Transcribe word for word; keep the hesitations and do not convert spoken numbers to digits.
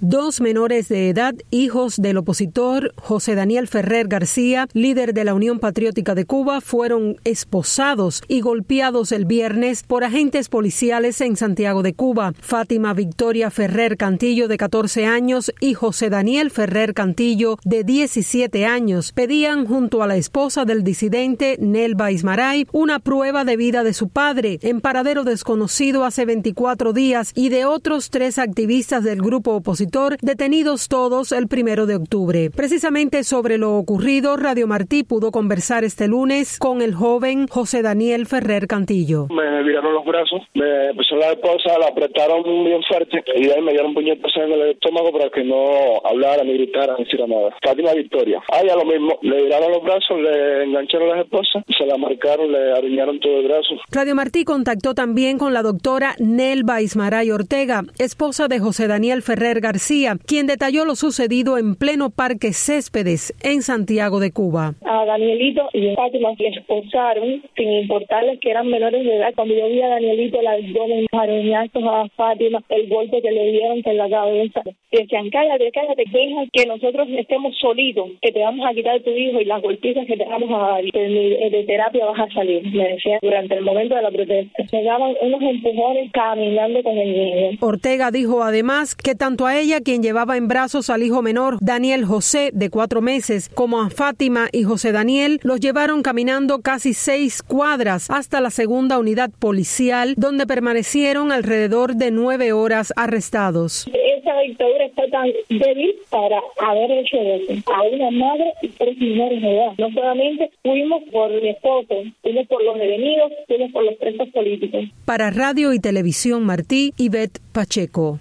Dos menores de edad, hijos del opositor José Daniel Ferrer García, líder de la Unión Patriótica de Cuba, fueron esposados y golpeados el viernes por agentes policiales en Santiago de Cuba. Fátima Victoria Ferrer Cantillo, de catorce años, y José Daniel Ferrer Cantillo, de diecisiete años, pedían junto a la esposa del disidente Nelva Ismaray una prueba de vida de su padre, en paradero desconocido hace veinticuatro días, y de otros tres activistas del grupo opositor detenidos todos el primero de octubre. Precisamente sobre lo ocurrido, Radio Martí pudo conversar este lunes con el joven José Daniel Ferrer Cantillo. Me viraron los brazos, me empezó la esposa, la apretaron bien fuerte y de ahí me dieron puñetazos en el estómago para que no hablara, ni gritara, ni hiciera nada. Fátima Victoria. Ah, ya lo mismo, le viraron los brazos, le engancharon las esposas, se la marcaron, le arañaron todo el brazo. Radio Martí contactó también con la doctora Nelva Ismaray Ortega, esposa de José Daniel Ferrer García, quien detalló lo sucedido en pleno Parque Céspedes, en Santiago de Cuba. A Danielito y a Fátima les esposaron, sin importarles que eran menores de edad. Cuando yo vi a Danielito, el abdomen, arañazos, a Fátima, el golpe que le dieron en la cabeza, decían, cállate, cállate, deja que nosotros estemos solitos, que te vamos a quitar tu hijo y las golpizas que te vamos a dar, de, de terapia vas a salir, me decían durante el momento de la protesta. Me daban unos empujones caminando con el niño. Ortega dijo además que tanto a ella, quien llevaba en brazos al hijo menor, Daniel José, de cuatro meses, como a Fátima y José Daniel, los llevaron caminando casi seis cuadras hasta la segunda unidad policial, donde permanecieron alrededor de nueve horas arrestados. Esa dictadura está tan débil para haber hecho eso a una madre y tres menores de edad. No solamente fuimos por mi esposo, fuimos por los enemigos, fuimos por los presos políticos. Para Radio y Televisión Martí, Ivette Pacheco.